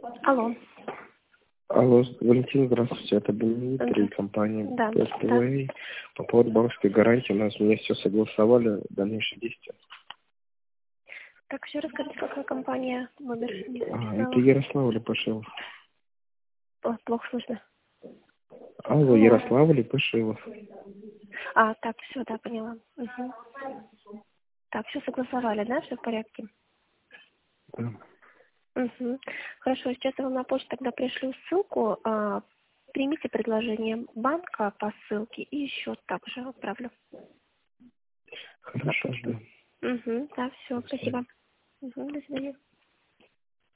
Алло. Алло, Валентин, здравствуйте. Это Дмитрий, компания PSPWay. По поводу банковской гарантии у нас мне все согласовали, дальнейшие действия. Так, еще раз скажите, какая компания, номер не записала. Это Ярославль Пашилов. О, плохо слышно. Алло, Ярославль Пашилов. Так, все, да, поняла. Угу. Так, все согласовали, да, все в порядке? Да. Угу. Хорошо, сейчас я вам на почту тогда пришлю ссылку. Примите предложение банка по ссылке и счет также отправлю. Хорошо, жду. Угу, да, все, спасибо. Угу, до свидания.